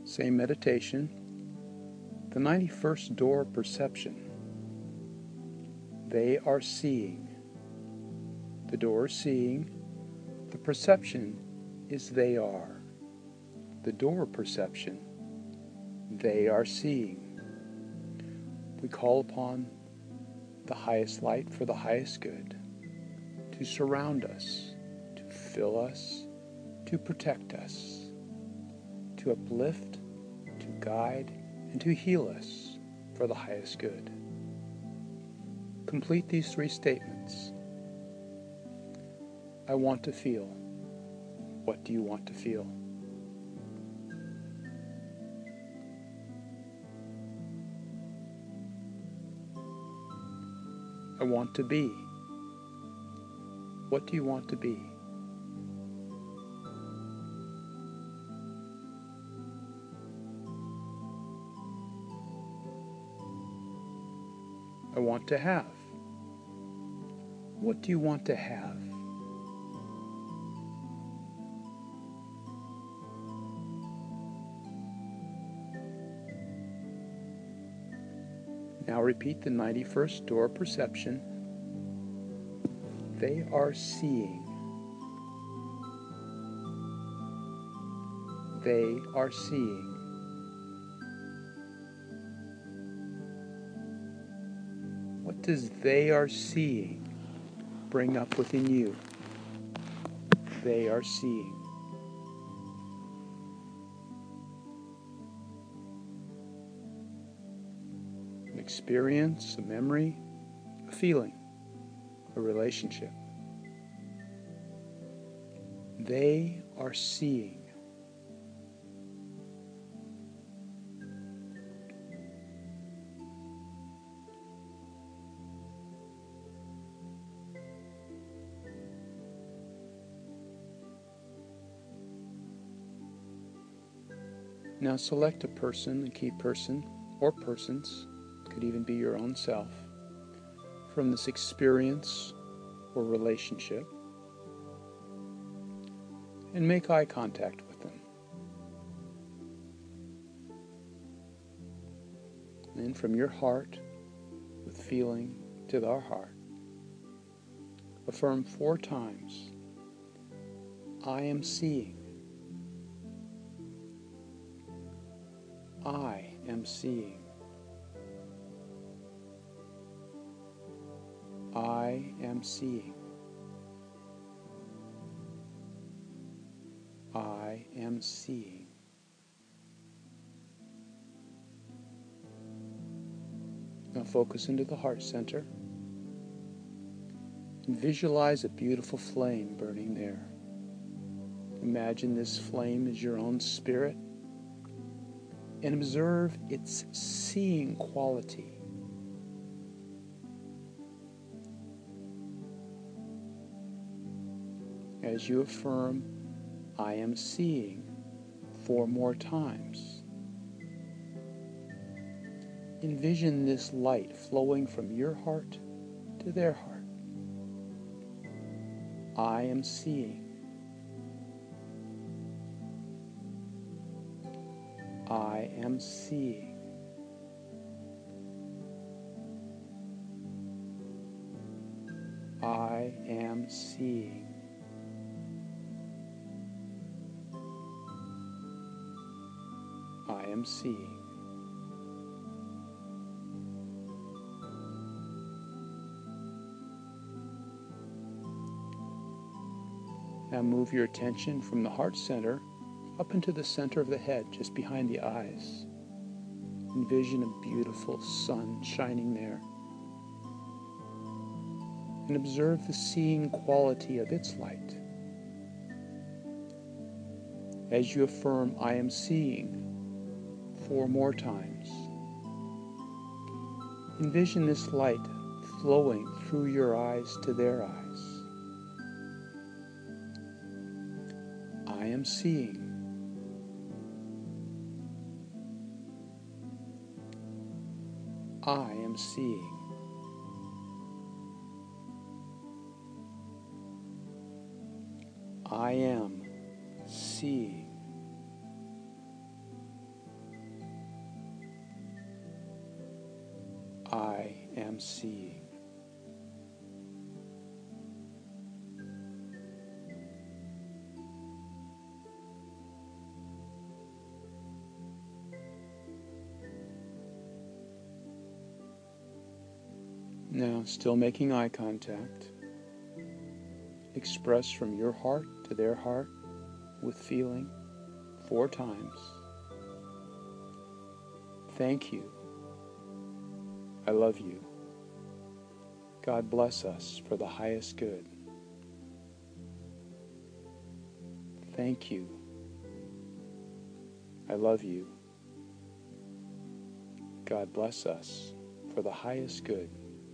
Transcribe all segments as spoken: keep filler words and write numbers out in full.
Same meditation. The ninety-first door of perception. They are seeing. The door is seeing. The perception is they are. The door of perception. They are seeing. We call upon the highest light for the highest good to surround us, to fill us, to protect us, to uplift, to guide, and to heal us for the highest good. Complete these three statements. I want to feel. What do you want to feel? I want to be. What do you want to be? I want to have. What do you want to have? Now repeat the ninety-first door of perception. They are seeing. They are seeing. What does they are seeing bring up within you? They are seeing. An experience, a memory, a feeling, a relationship. They are seeing. Now select a person, a key person, or persons, could even be your own self, from this experience or relationship, and make eye contact with them. And from your heart, with feeling to their heart, affirm four times, I am seeing. I am seeing. I am seeing. I am seeing. Now focus into the heart center and visualize a beautiful flame burning there. Imagine this flame as your own spirit and observe its seeing quality. As you affirm, I am seeing, four more times, envision this light flowing from your heart to their heart. I am seeing. I am seeing. I am seeing. I am seeing. Now move your attention from the heart center up into the center of the head, just behind the eyes. Envision a beautiful sun shining there. And observe the seeing quality of its light. As you affirm, I am seeing, four more times, envision this light flowing through your eyes to their eyes. I am seeing. I am seeing. I am seeing. am seeing. Now, still making eye contact, express from your heart to their heart with feeling four times. Thank you. I love you. God bless us for the highest good. Thank you. I love you. God bless us for the highest good.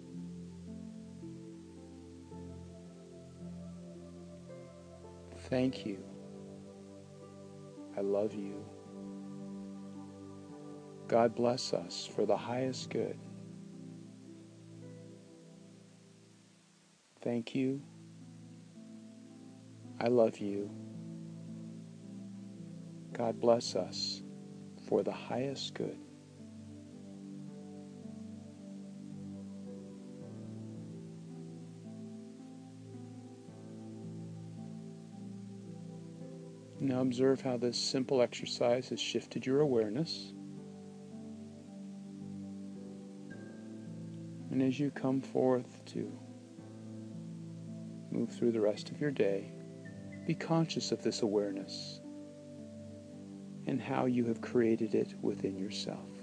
Thank you. I love you. God bless us for the highest good. Thank you. I love you. God bless us for the highest good. Now observe how this simple exercise has shifted your awareness. And as you come forth to move through the rest of your day, be conscious of this awareness and how you have created it within yourself.